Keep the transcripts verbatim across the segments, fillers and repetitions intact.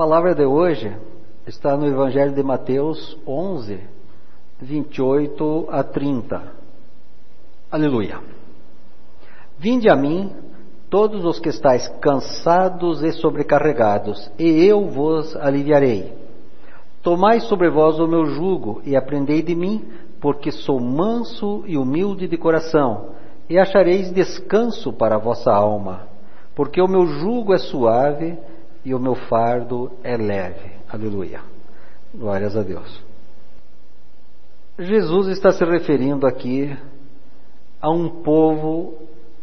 palavra de hoje está no Evangelho de Mateus onze, vinte e oito a trinta. Aleluia. Vinde a mim, todos os que estáis cansados e sobrecarregados, e eu vos aliviarei. Tomai sobre vós o meu jugo e aprendei de mim, porque sou manso e humilde de coração, e achareis descanso para a vossa alma, porque o meu jugo é suave e o meu fardo é leve. Aleluia. Glórias a Deus. Jesus está se referindo aqui a um povo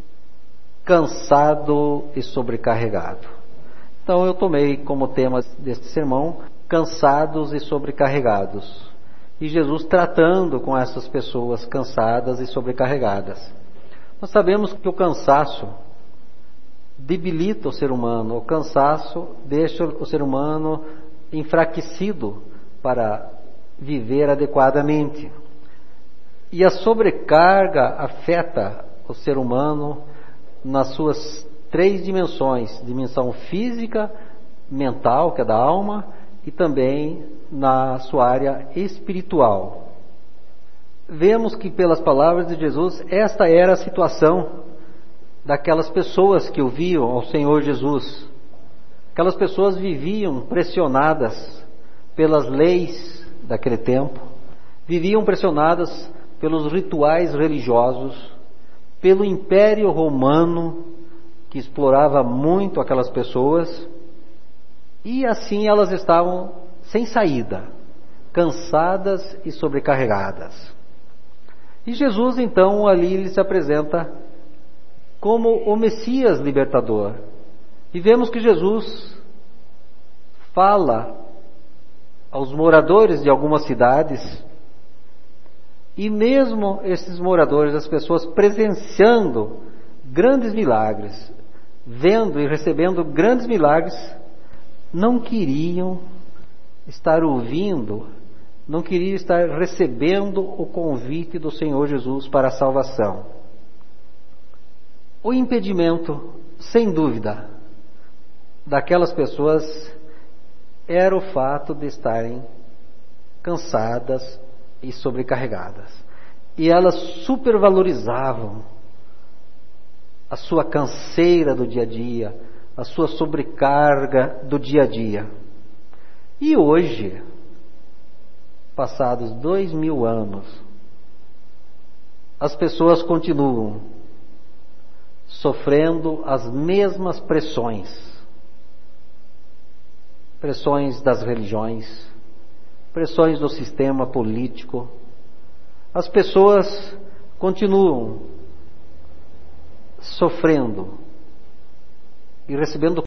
cansado e sobrecarregado. Então eu tomei como tema deste sermão, cansados e sobrecarregados. E Jesus tratando com essas pessoas cansadas e sobrecarregadas. Nós sabemos que o cansaço debilita o ser humano, o cansaço deixa o ser humano enfraquecido para viver adequadamente. E a sobrecarga afeta o ser humano nas suas três dimensões: dimensão física, mental, que é da alma, e também na sua área espiritual. Vemos que pelas palavras de Jesus, esta era a situação daquelas pessoas que ouviam ao Senhor Jesus. Aquelas pessoas viviam pressionadas pelas leis daquele tempo, viviam pressionadas pelos rituais religiosos, pelo Império Romano, que explorava muito aquelas pessoas, e assim elas estavam sem saída, cansadas e sobrecarregadas. E Jesus então ali ele se apresenta como o Messias libertador. E vemos que Jesus fala aos moradores de algumas cidades, e mesmo esses moradores, as pessoas presenciando grandes milagres, vendo e recebendo grandes milagres, não queriam estar ouvindo, não queriam estar recebendo o convite do Senhor Jesus para a salvação. O impedimento, sem dúvida, daquelas pessoas era o fato de estarem cansadas e sobrecarregadas. E elas supervalorizavam a sua canseira do dia a dia, a sua sobrecarga do dia a dia. E hoje, passados dois mil anos, as pessoas continuam sofrendo as mesmas pressões. Pressões das religiões, pressões do sistema político. As pessoas continuam sofrendo e recebendo